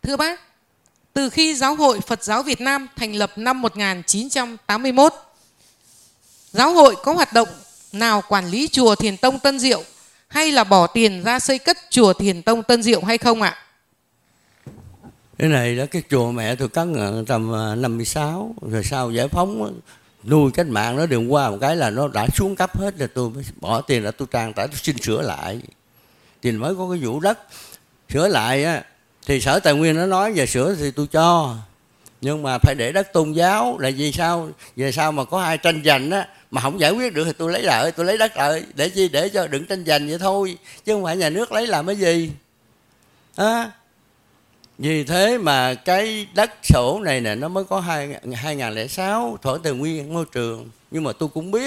Thưa bác, từ khi Giáo hội Phật giáo Việt Nam thành lập năm 1981, Giáo hội có hoạt động nào quản lý chùa Thiền Tông Tân Diệu hay là bỏ tiền ra xây cất chùa Thiền Tông Tân Diệu hay không ạ? Cái này đó, cái chùa mẹ tôi cất tầm 56, rồi sau giải phóng nuôi cách mạng nó đường qua một cái là nó đã xuống cấp hết, rồi tôi mới bỏ tiền ra tôi trang trải, tôi xin sửa lại. Thì mới có cái vụ đất sửa lại á, thì Sở Tài nguyên nó nói về sửa thì tôi cho, nhưng mà phải để đất tôn giáo. Là vì sao? Về sau mà có ai tranh giành á mà không giải quyết được thì tôi lấy lại, tôi lấy đất lại. Để chi? Để cho đừng tranh giành vậy thôi, chứ không phải nhà nước lấy làm cái gì á. Vì thế mà cái đất sổ này nè nó mới có 2006 Sở Tài nguyên môi trường. Nhưng mà tôi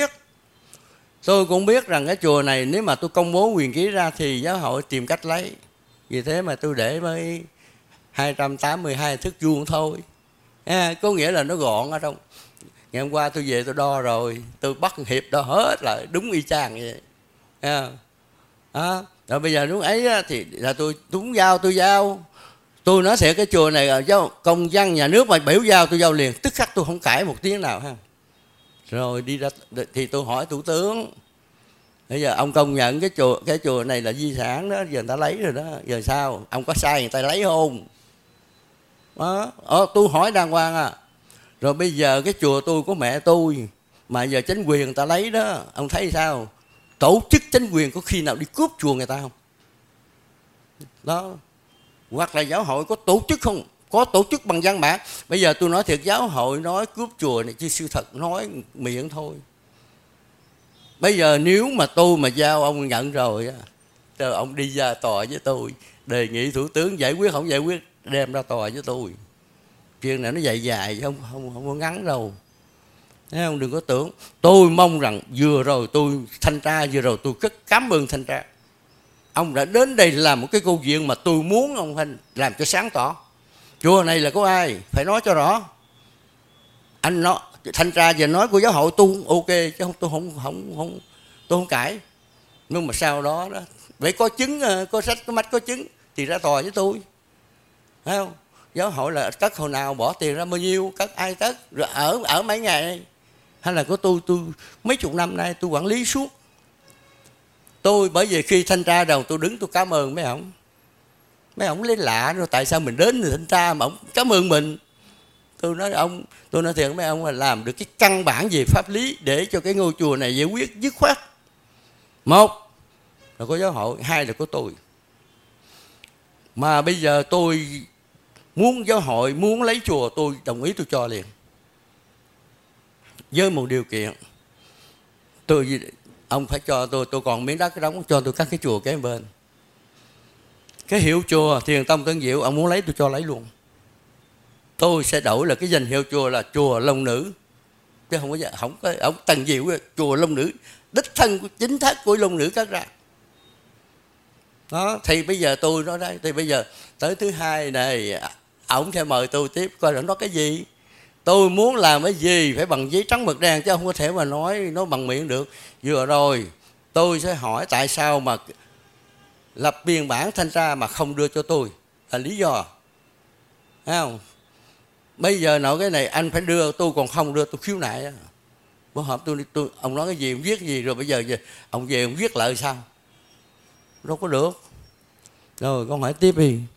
cũng biết rằng cái chùa này nếu mà tôi công bố quyền ký ra thì giáo hội tìm cách lấy. Vì thế mà tôi để mới 282 thước vuông thôi. Có nghĩa là nó gọn ở trong. Ngày hôm qua tôi về tôi đo rồi, tôi bắt hiệp đo hết lại đúng y chang vậy. Rồi bây giờ lúc ấy thì là tôi đúng giao, tôi giao. Tôi nói thiệt, cái chùa này giao công dân nhà nước mà biểu giao tôi giao liền, tức khắc tôi không cãi một tiếng nào ha. Rồi đi ra thì tôi hỏi thủ tướng, bây giờ ông công nhận cái chùa này là di sản đó, giờ người ta lấy rồi đó, giờ sao? Ông có sai người ta lấy không? Tôi hỏi đàng hoàng à. Rồi bây giờ cái chùa tôi của mẹ tôi mà giờ chính quyền người ta lấy đó, ông thấy sao? Tổ chức chính quyền có khi nào đi cướp chùa người ta không? Đó. Hoặc là giáo hội có tổ chức không? Có tổ chức bằng văn bản. Bây giờ tôi nói thiệt, giáo hội nói cướp chùa này chứ sự thật nói miệng thôi. Bây giờ nếu mà tôi mà giao ông nhận rồi ông đi ra tòa với tôi, đề nghị thủ tướng giải quyết, không giải quyết đem ra tòa với tôi. Chuyện này nó dài không có ngắn đâu. Thấy không? Đừng có tưởng. Tôi mong rằng vừa rồi tôi thanh tra, vừa rồi tôi rất cảm ơn thanh tra. Ông đã đến đây làm một cái câu chuyện mà tôi muốn ông làm cho sáng tỏ. Chùa này là của ai? Phải nói cho rõ. Anh nói thanh tra về nói của giáo hội tôi ok, chứ tôi không cãi. Nhưng mà sau đó phải có chứng, có sách, có mách, có chứng thì ra tòa với tôi. Thấy không? Giáo hội là cất hồi nào, bỏ tiền ra bao nhiêu, cất ai cất, rồi ở mấy ngày. Hay là của tôi mấy chục năm nay tôi quản lý suốt. Tôi bởi vì khi thanh tra đầu tôi đứng tôi cảm ơn mấy ổng. Mấy ổng lấy lạ rồi, tại sao mình đến thì thanh tra mà ổng cảm ơn mình. Tôi nói thiệt mấy ông là làm được cái căn bản về pháp lý để cho cái ngôi chùa này giải quyết dứt khoát. Một là có giáo hội, hai là có tôi. Mà bây giờ tôi muốn giáo hội muốn lấy chùa, tôi đồng ý, tôi cho liền. Với một điều kiện, ông phải cho tôi còn miếng đất đóng, cho tôi cắt cái chùa kế bên. Cái hiệu chùa Thiền Tông Tân Diệu ông muốn lấy tôi cho lấy luôn. Tôi sẽ đổi là cái danh hiệu chùa là chùa Long Nữ, chứ không có ông Tân Diệu, chùa Long Nữ, đích thân chính thức của Long Nữ cắt ra. Đó, thì bây giờ tôi nói đây, thì bây giờ tới thứ hai này ổng sẽ mời tôi tiếp coi là nó cái gì. Tôi muốn làm cái gì phải bằng giấy trắng mực đen, chứ không có thể mà nói bằng miệng được. Vừa rồi tôi sẽ hỏi tại sao mà lập biên bản thanh tra mà không đưa cho tôi, là lý do. Thấy không? Bây giờ nội cái này anh phải đưa, tôi còn không đưa, tôi khiếu nại. Bữa họp tôi ông nói cái gì, ông viết gì, rồi bây giờ ông về ông viết lại sao? Đâu có được. Rồi con hỏi tiếp đi.